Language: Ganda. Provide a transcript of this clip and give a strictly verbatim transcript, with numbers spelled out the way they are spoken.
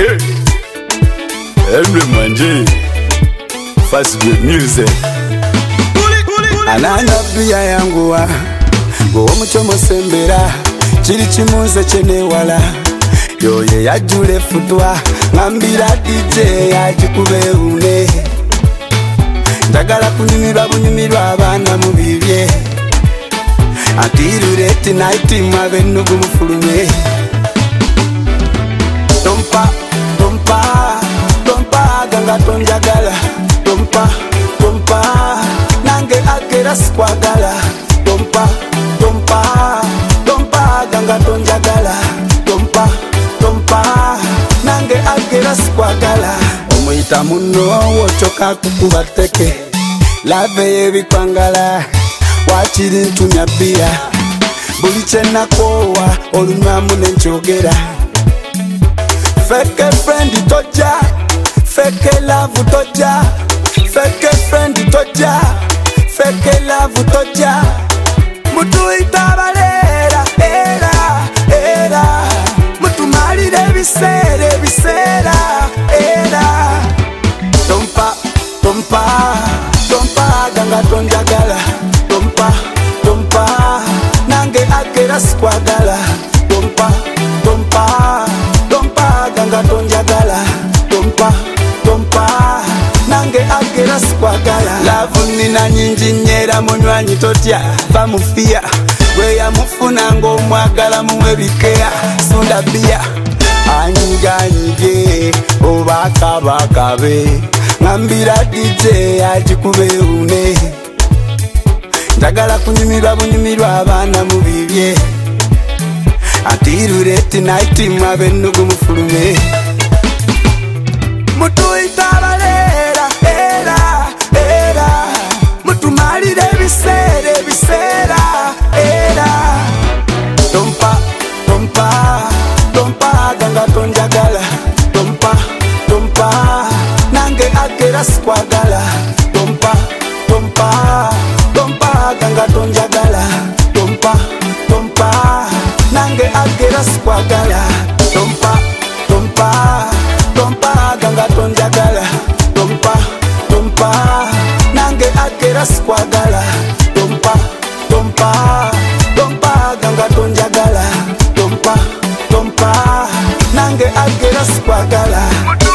Emre Manje, fast good music. Ananya bia yanguwa, go omuchomo sembera, chiri chimuze chene wala. Yoye ya jule futwa, ngambira D J ya jikube une. Ndagala kunyumirwa bunyumirwa abana mubibye. Atirure tonight mwabe nugu mufulume. Tompa, tompa, tompa ganga tonjagala. Tompa, tompa, nange agera skwagala. Tompa, tompa, tompa ganga tonjagala. Tompa, tompa, nange agera skwagala. Omuyita muno wochoka kukubateke. Lave yebikwangala, wachiri ntumya bia. Buliche nakowa, olunamu nenchogera. Fake friend toja, fake love toja, fake friend toja, fake love toja. Mutu itabalera, era, era. Mutu malire bisere, bisera, era. Tompa, tompa, tompa ganga tonjagala. Tompa, tompa, nange agera skwagala. Tompa, tompa, ganga tonjagala. Tompa, tompa, nange agera skwagala. Lavu nina nyinji nyera munywanyi totya famufia. Weya mufuna ngo mwagala muwe bikea. Sunda bia anyiga nyige obaka bakabe. Ngambira D J ajikube une. Ndagala kunyumirwa bunyumirwa abana mubibye. Atirure tonight mwabe nugu mufulume. Mutu itabalera, era, era. Mutu malire bisere, bisera, era. Tompa, tompa, tompa ganga tonjagala. Tompa, tompa, nange agera skwagala. Tompa, tompa, tompa ganga tonjagala. Tompa, tompa, nange agera skwagala. Tompa, tompa, tompa ganga tonjagala. Tompa, tompa, nange agera skwagala. Tompa, tompa, tompa ganga tonjagala. Tompa, tompa, nange agera skwagala.